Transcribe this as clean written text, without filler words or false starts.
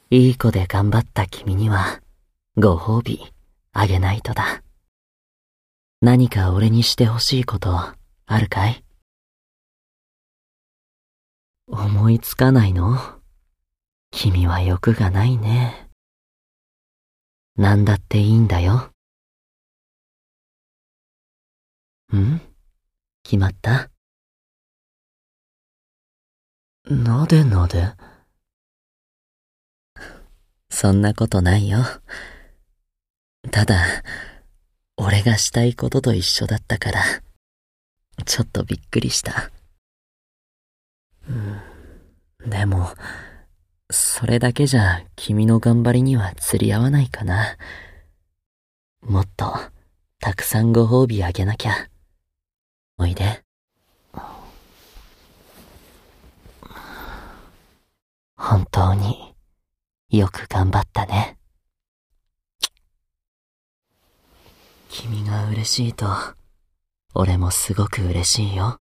いい子で頑張った君には、ご褒美あげないとだ。何か俺にしてほしいことあるかい？思いつかないの？君は欲がないね。なんだっていいんだよ。決まった？なでなで？そんなことないよ。ただ、俺がしたいことと一緒だったから、ちょっとびっくりした。でも、それだけじゃ君の頑張りには釣り合わないかな。もっと、たくさんご褒美あげなきゃ。おいで。本当によく頑張ったね。君が嬉しいと、俺もすごく嬉しいよ。